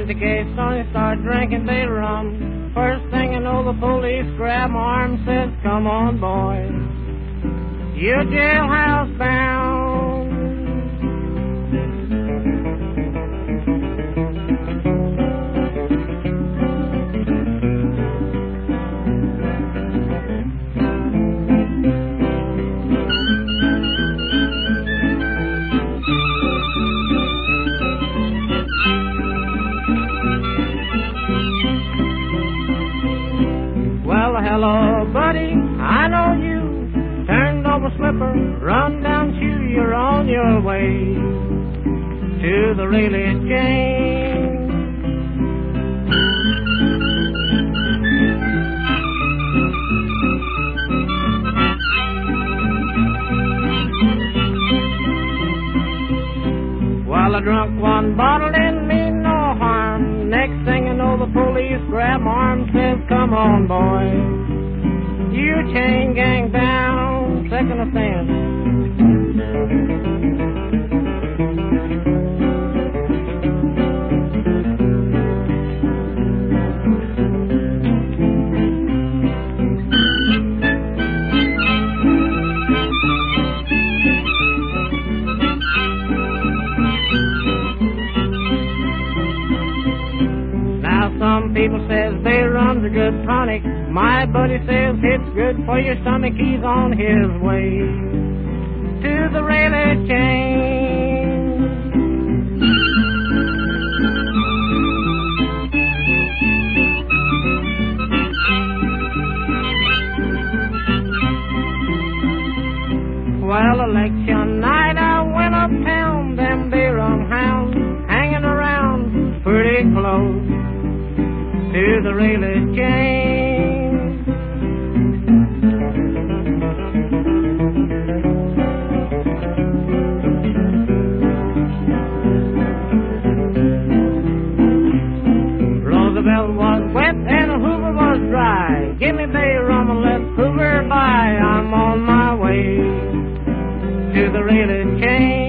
the gates on, you start drinking bay rum. First thing you know, the police grab my arm, says, come on, boy, you're jailhouse bound. Well, hello, buddy, I know you. Turned over slipper, run down shoe, you're on your way to the railway exchange. Well, I drunk one bottle, didn't mean no harm. Next thing you know, the police grab my arm, says, come on, boy, you chain gang down, second offense. Some people says bay rum's a good tonic. My buddy says it's good for your stomach. He's on his way to the railway exchange. Well, election night I went uptown. Them bay rum hounds hanging around pretty close to the railway exchange. Roosevelt was wet and Hoover was dry. Give me bay rum and let Hoover by. I'm on my way to the railway exchange.